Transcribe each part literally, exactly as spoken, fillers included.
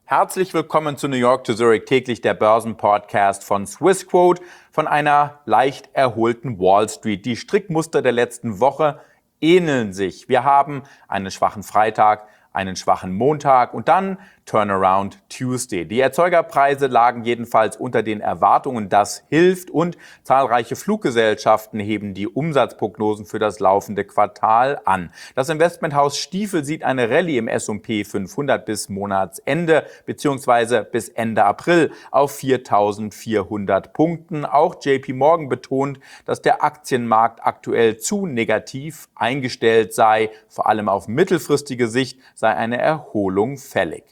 Herzlich willkommen zu New York to Zurich, täglich der Börsenpodcast von Swissquote, von einer leicht erholten Wall Street. Die Strickmuster der letzten Woche ähneln sich. Wir haben einen schwachen Freitag, einen schwachen Montag und dann Turnaround Tuesday. Die Erzeugerpreise lagen jedenfalls unter den Erwartungen. Das hilft und zahlreiche Fluggesellschaften heben die Umsatzprognosen für das laufende Quartal an. Das Investmenthaus Stifel sieht eine Rallye im S und P fünfhundert bis Monatsende bzw. bis Ende April auf viertausendvierhundert Punkten. Auch J P Morgan betont, dass der Aktienmarkt aktuell zu negativ eingestellt sei. Vor allem auf mittelfristige Sicht sei eine Erholung fällig.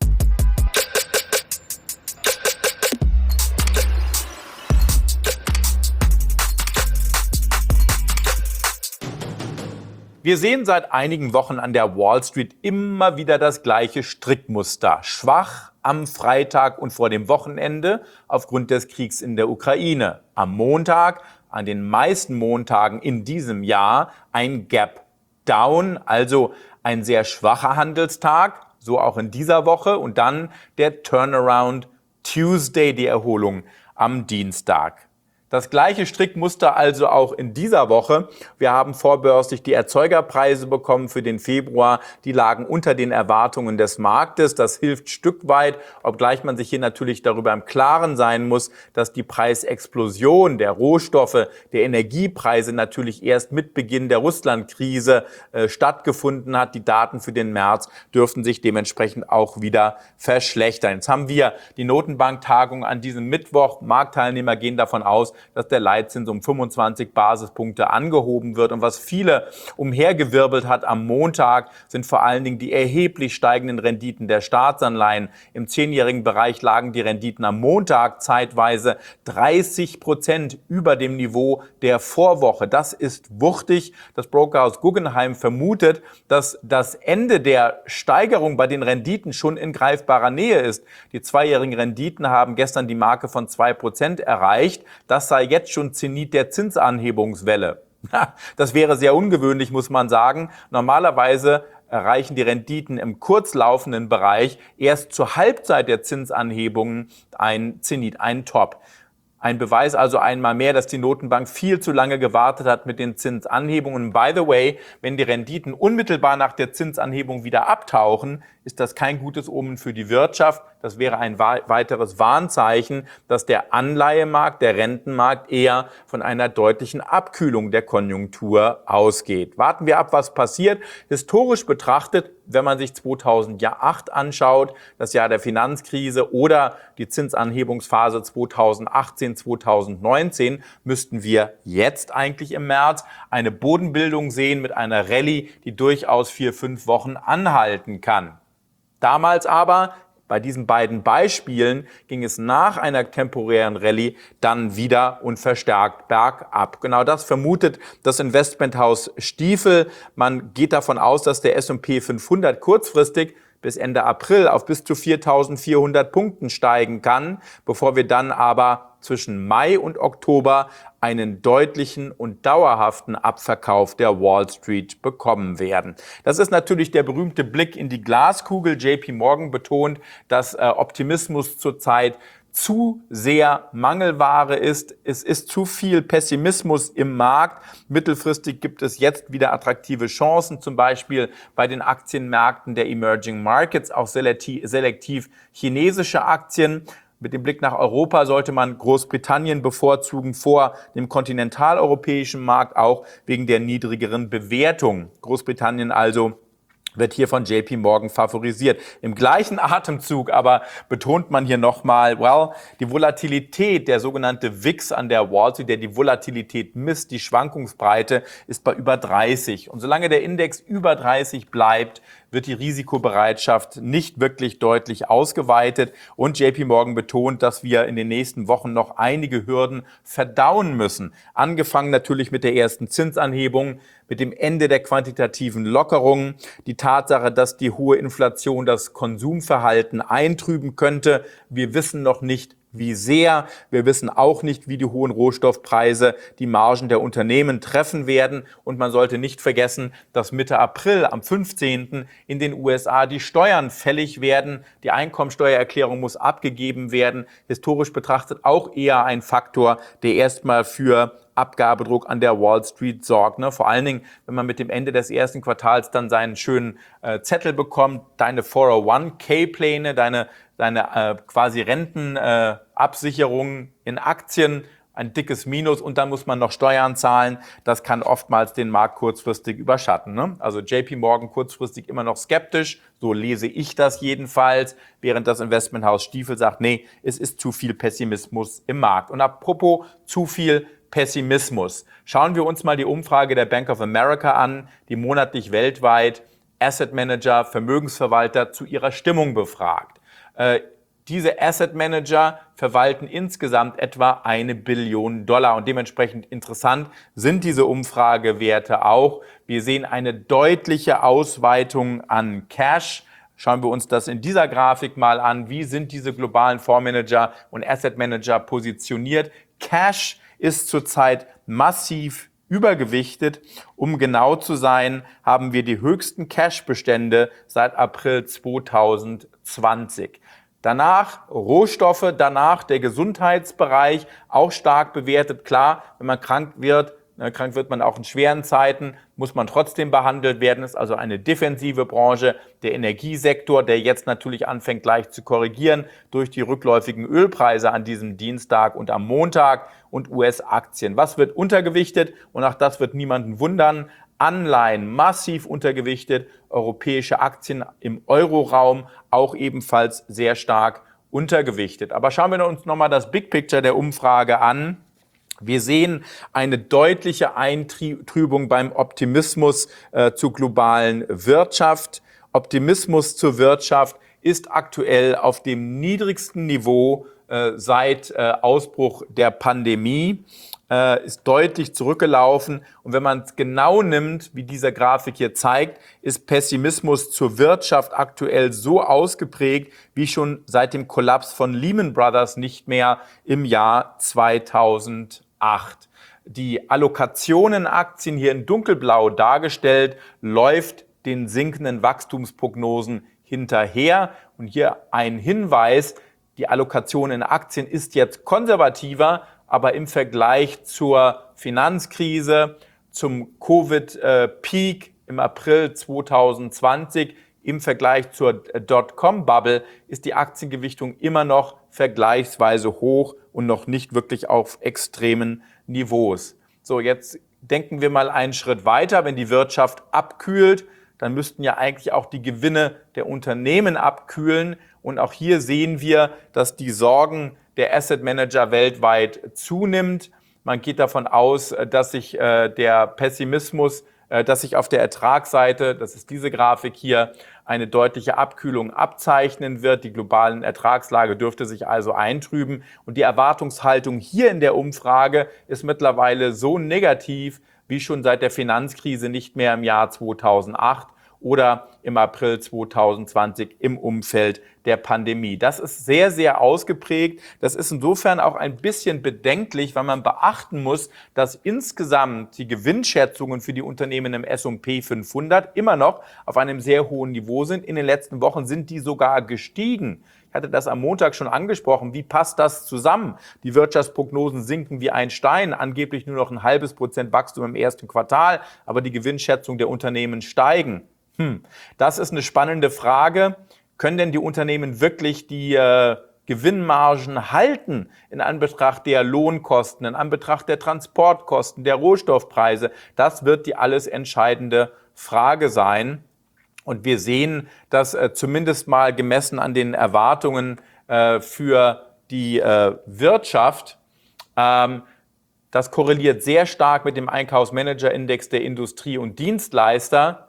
Wir sehen seit einigen Wochen an der Wall Street immer wieder das gleiche Strickmuster. Schwach am Freitag und vor dem Wochenende aufgrund des Kriegs in der Ukraine. Am Montag, an den meisten Montagen in diesem Jahr, ein Gap Down, also ein sehr schwacher Handelstag, so auch in dieser Woche. Und dann der Turnaround Tuesday, die Erholung am Dienstag. Das gleiche Strickmuster also auch in dieser Woche. Wir haben vorbörslich die Erzeugerpreise bekommen für den Februar. Die lagen unter den Erwartungen des Marktes. Das hilft Stück weit, obgleich man sich hier natürlich darüber im Klaren sein muss, dass die Preisexplosion der Rohstoffe, der Energiepreise natürlich erst mit Beginn der Russlandkrise äh, stattgefunden hat. Die Daten für den März dürften sich dementsprechend auch wieder verschlechtern. Jetzt haben wir die Notenbanktagung an diesem Mittwoch. Marktteilnehmer gehen davon aus, dass der Leitzins um fünfundzwanzig Basispunkte angehoben wird. Und was viele umhergewirbelt hat am Montag, sind vor allen Dingen die erheblich steigenden Renditen der Staatsanleihen. Im zehnjährigen Bereich lagen die Renditen am Montag zeitweise dreißig Prozent über dem Niveau der Vorwoche. Das ist wuchtig. Das Brokerhaus Guggenheim vermutet, dass das Ende der Steigerung bei den Renditen schon in greifbarer Nähe ist. Die zweijährigen Renditen haben gestern die Marke von zwei Prozent erreicht. Das sei jetzt schon Zenit der Zinsanhebungswelle. Das wäre sehr ungewöhnlich, muss man sagen. Normalerweise erreichen die Renditen im kurzlaufenden Bereich erst zur Halbzeit der Zinsanhebungen ein Zenit, ein Top. Ein Beweis also einmal mehr, dass die Notenbank viel zu lange gewartet hat mit den Zinsanhebungen. By the way, wenn die Renditen unmittelbar nach der Zinsanhebung wieder abtauchen, ist das kein gutes Omen für die Wirtschaft. Das wäre ein weiteres Warnzeichen, dass der Anleihemarkt, der Rentenmarkt eher von einer deutlichen Abkühlung der Konjunktur ausgeht. Warten wir ab, was passiert. Historisch betrachtet, wenn man sich zweitausendacht anschaut, das Jahr der Finanzkrise oder die Zinsanhebungsphase zweitausendachtzehn, zweitausendneunzehn, müssten wir jetzt eigentlich im März eine Bodenbildung sehen mit einer Rallye, die durchaus vier, fünf Wochen anhalten kann. Damals aber, bei diesen beiden Beispielen, ging es nach einer temporären Rallye dann wieder und verstärkt bergab. Genau das vermutet das Investmenthaus Stifel. Man geht davon aus, dass der S und P fünfhundert kurzfristig bis Ende April auf bis zu viertausendvierhundert Punkten steigen kann, bevor wir dann aber zwischen Mai und Oktober einen deutlichen und dauerhaften Abverkauf der Wall Street bekommen werden. Das ist natürlich der berühmte Blick in die Glaskugel. J P Morgan betont, dass äh, Optimismus zurzeit zu sehr Mangelware ist. Es ist zu viel Pessimismus im Markt. Mittelfristig gibt es jetzt wieder attraktive Chancen, zum Beispiel bei den Aktienmärkten der Emerging Markets, auch selektiv, selektiv chinesische Aktien. Mit dem Blick nach Europa sollte man Großbritannien bevorzugen vor dem kontinentaleuropäischen Markt, auch wegen der niedrigeren Bewertung. Großbritannien also wird hier von J P Morgan favorisiert. Im gleichen Atemzug aber betont man hier nochmal, well, die Volatilität, der sogenannte V I X an der Wall Street, der die Volatilität misst, die Schwankungsbreite, ist bei über dreißig. Und solange der Index über dreißig bleibt, wird die Risikobereitschaft nicht wirklich deutlich ausgeweitet. Und J P Morgan betont, dass wir in den nächsten Wochen noch einige Hürden verdauen müssen. Angefangen natürlich mit der ersten Zinsanhebung, mit dem Ende der quantitativen Lockerungen, die Tatsache, dass die hohe Inflation das Konsumverhalten eintrüben könnte. Wir wissen noch nicht, wie sehr. Wir wissen auch nicht, wie die hohen Rohstoffpreise die Margen der Unternehmen treffen werden. Und man sollte nicht vergessen, dass Mitte April, am fünfzehnten in den U S A die Steuern fällig werden. Die Einkommensteuererklärung muss abgegeben werden. Historisch betrachtet auch eher ein Faktor, der erstmal für Abgabedruck an der Wall Street sorgt. Ne? Vor allen Dingen, wenn man mit dem Ende des ersten Quartals dann seinen schönen äh, Zettel bekommt, deine vier null eins K-Pläne, deine, deine äh, quasi Rentenabsicherung äh, in Aktien, ein dickes Minus und dann muss man noch Steuern zahlen. Das kann oftmals den Markt kurzfristig überschatten. Ne? Also J P Morgan kurzfristig immer noch skeptisch, so lese ich das jedenfalls, während das Investmenthaus Stifel sagt, nee, es ist zu viel Pessimismus im Markt. Und apropos zu viel Pessimismus. Schauen wir uns mal die Umfrage der Bank of America an, die monatlich weltweit Asset Manager, Vermögensverwalter zu ihrer Stimmung befragt. Äh, diese Asset Manager verwalten insgesamt etwa eine Billion Dollar und dementsprechend interessant sind diese Umfragewerte auch. Wir sehen eine deutliche Ausweitung an Cash. Schauen wir uns das in dieser Grafik mal an. Wie sind diese globalen Fondsmanager und Asset Manager positioniert? Cash ist zurzeit massiv übergewichtet. Um genau zu sein, haben wir die höchsten Cash-Bestände seit April zweitausendzwanzig. Danach Rohstoffe, danach der Gesundheitsbereich, auch stark bewertet. Klar, wenn man krank wird, krank wird man auch in schweren Zeiten, muss man trotzdem behandelt werden. Das ist also eine defensive Branche. Der Energiesektor, der jetzt natürlich anfängt gleich zu korrigieren durch die rückläufigen Ölpreise an diesem Dienstag und am Montag und U S-Aktien. Was wird untergewichtet? Und auch das wird niemanden wundern. Anleihen massiv untergewichtet, europäische Aktien im Euroraum auch ebenfalls sehr stark untergewichtet. Aber schauen wir uns nochmal das Big Picture der Umfrage an. Wir sehen eine deutliche Eintrübung beim Optimismus äh, zur globalen Wirtschaft. Optimismus zur Wirtschaft ist aktuell auf dem niedrigsten Niveau äh, seit äh, Ausbruch der Pandemie, äh, ist deutlich zurückgelaufen. Und wenn man es genau nimmt, wie diese Grafik hier zeigt, ist Pessimismus zur Wirtschaft aktuell so ausgeprägt wie schon seit dem Kollaps von Lehman Brothers nicht mehr im Jahr zweitausendacht. Die Allokationen-Aktien hier in dunkelblau dargestellt, läuft den sinkenden Wachstumsprognosen hinterher. Und hier ein Hinweis, die Allokation in Aktien ist jetzt konservativer, aber im Vergleich zur Finanzkrise, zum Covid-Peak im April zweitausendzwanzig, im Vergleich zur Dotcom-Bubble ist die Aktiengewichtung immer noch vergleichsweise hoch und noch nicht wirklich auf extremen Niveaus. So, jetzt denken wir mal einen Schritt weiter. Wenn die Wirtschaft abkühlt, dann müssten ja eigentlich auch die Gewinne der Unternehmen abkühlen. Und auch hier sehen wir, dass die Sorgen der Asset Manager weltweit zunimmt. Man geht davon aus, dass sich äh, der Pessimismus, äh, dass sich auf der Ertragsseite, das ist diese Grafik hier, eine deutliche Abkühlung abzeichnen wird. Die globalen Ertragslage dürfte sich also eintrüben. Und die Erwartungshaltung hier in der Umfrage ist mittlerweile so negativ wie schon seit der Finanzkrise nicht mehr im Jahr zweitausendacht oder im April zweitausendzwanzig im Umfeld der Pandemie. Das ist sehr, sehr ausgeprägt. Das ist insofern auch ein bisschen bedenklich, weil man beachten muss, dass insgesamt die Gewinnschätzungen für die Unternehmen im S und P fünfhundert immer noch auf einem sehr hohen Niveau sind. In den letzten Wochen sind die sogar gestiegen. Ich hatte das am Montag schon angesprochen. Wie passt das zusammen? Die Wirtschaftsprognosen sinken wie ein Stein, angeblich nur noch ein halbes Prozent Wachstum im ersten Quartal, aber die Gewinnschätzung der Unternehmen steigen. Hm, das ist eine spannende Frage. Können denn die Unternehmen wirklich die äh, Gewinnmargen halten in Anbetracht der Lohnkosten, in Anbetracht der Transportkosten, der Rohstoffpreise? Das wird die alles entscheidende Frage sein. Und wir sehen, dass äh, zumindest mal gemessen an den Erwartungen äh, für die äh, Wirtschaft, ähm, das korreliert sehr stark mit dem Einkaufsmanager-Index der Industrie- und Dienstleister.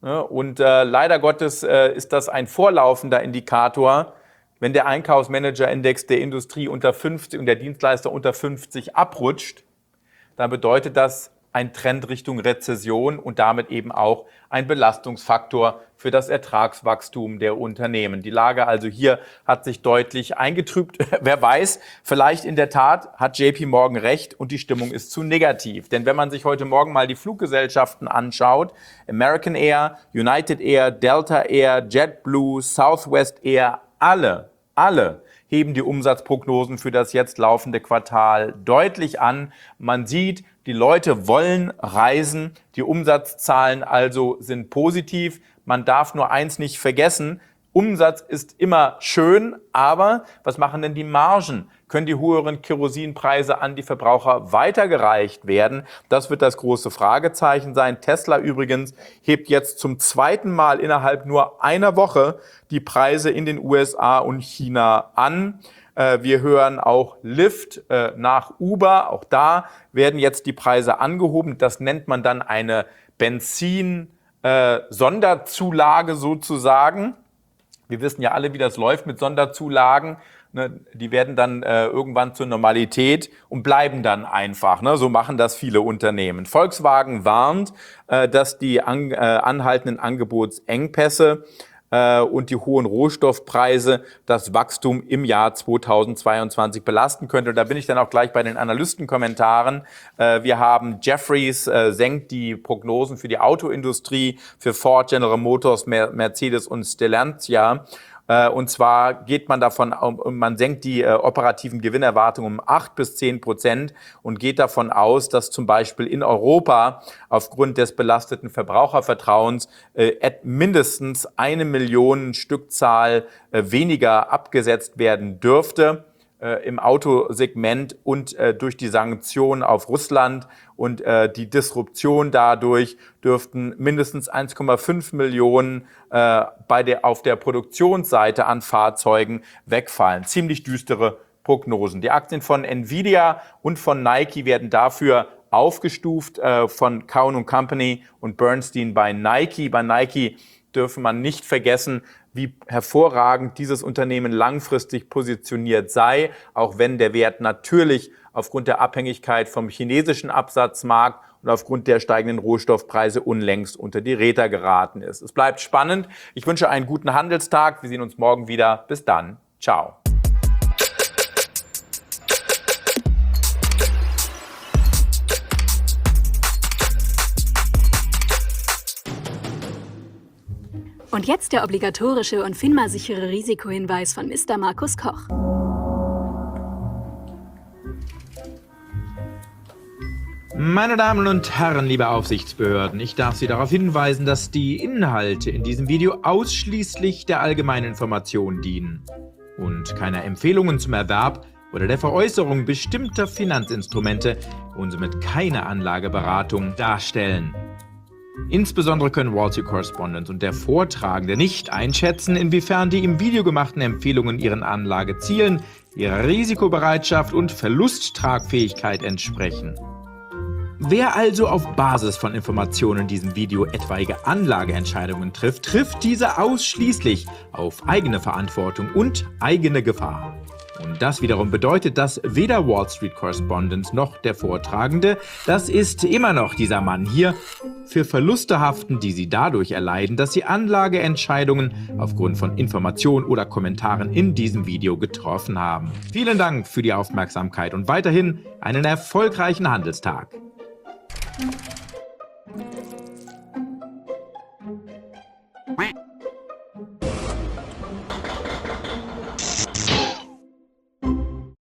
Und äh, leider Gottes äh, ist das ein vorlaufender Indikator. Wenn der Einkaufsmanager-Index der Industrie unter fünfzig und der Dienstleister unter fünfzig abrutscht, dann bedeutet das ein Trend Richtung Rezession und damit eben auch ein Belastungsfaktor für das Ertragswachstum der Unternehmen. Die Lage also hier hat sich deutlich eingetrübt. Wer weiß, vielleicht in der Tat hat J P Morgan recht und die Stimmung ist zu negativ. Denn wenn man sich heute Morgen mal die Fluggesellschaften anschaut, American Air, United Air, Delta Air, JetBlue, Southwest Air, alle, alle heben die Umsatzprognosen für das jetzt laufende Quartal deutlich an. Man sieht, die Leute wollen reisen, die Umsatzzahlen also sind positiv. Man darf nur eins nicht vergessen, Umsatz ist immer schön, aber was machen denn die Margen? Können die höheren Kerosinpreise an die Verbraucher weitergereicht werden? Das wird das große Fragezeichen sein. Tesla übrigens hebt jetzt zum zweiten Mal innerhalb nur einer Woche die Preise in den U S A und China an. Wir hören auch Lyft nach Uber. Auch da werden jetzt die Preise angehoben. Das nennt man dann eine Benzin-Sonderzulage sozusagen. Wir wissen ja alle, wie das läuft mit Sonderzulagen. Ne, die werden dann äh, irgendwann zur Normalität und bleiben dann einfach. Ne? So machen das viele Unternehmen. Volkswagen warnt, äh, dass die an, äh, anhaltenden Angebotsengpässe äh, und die hohen Rohstoffpreise das Wachstum im Jahr zweitausendzweiundzwanzig belasten könnte. Und da bin ich dann auch gleich bei den Analystenkommentaren. Äh, wir haben Jefferies äh, senkt die Prognosen für die Autoindustrie, für Ford, General Motors, Mercedes und Stellantia. Und zwar geht man davon, man senkt die äh, operativen Gewinnerwartungen um acht bis zehn Prozent und geht davon aus, dass zum Beispiel in Europa aufgrund des belasteten Verbrauchervertrauens äh, mindestens eine Million Stückzahl äh, weniger abgesetzt werden dürfte äh, im Autosegment und äh, durch die Sanktionen auf Russland und äh, die Disruption dadurch dürften mindestens eins Komma fünf Millionen äh, bei der, auf der Produktionsseite an Fahrzeugen wegfallen. Ziemlich düstere Prognosen. Die Aktien von Nvidia und von Nike werden dafür aufgestuft, äh, von Cowen und Company und Bernstein bei Nike. Bei Nike dürfe man nicht vergessen, wie hervorragend dieses Unternehmen langfristig positioniert sei, auch wenn der Wert natürlich aufgrund der Abhängigkeit vom chinesischen Absatzmarkt und aufgrund der steigenden Rohstoffpreise unlängst unter die Räder geraten ist. Es bleibt spannend. Ich wünsche einen guten Handelstag. Wir sehen uns morgen wieder. Bis dann. Ciao. Und jetzt der obligatorische und FINMA-sichere Risikohinweis von Mister Markus Koch. Meine Damen und Herren, liebe Aufsichtsbehörden, ich darf Sie darauf hinweisen, dass die Inhalte in diesem Video ausschließlich der allgemeinen Information dienen und keine Empfehlungen zum Erwerb oder der Veräußerung bestimmter Finanzinstrumente und somit keine Anlageberatung darstellen. Insbesondere können Wall Street Correspondent und der Vortragende nicht einschätzen, inwiefern die im Video gemachten Empfehlungen ihren Anlagezielen, ihrer Risikobereitschaft und Verlusttragfähigkeit entsprechen. Wer also auf Basis von Informationen in diesem Video etwaige Anlageentscheidungen trifft, trifft diese ausschließlich auf eigene Verantwortung und eigene Gefahr. Und das wiederum bedeutet, dass weder Wall Street Correspondent noch der Vortragende, das ist immer noch dieser Mann hier, für Verluste haften, die sie dadurch erleiden, dass sie Anlageentscheidungen aufgrund von Informationen oder Kommentaren in diesem Video getroffen haben. Vielen Dank für die Aufmerksamkeit und weiterhin einen erfolgreichen Handelstag.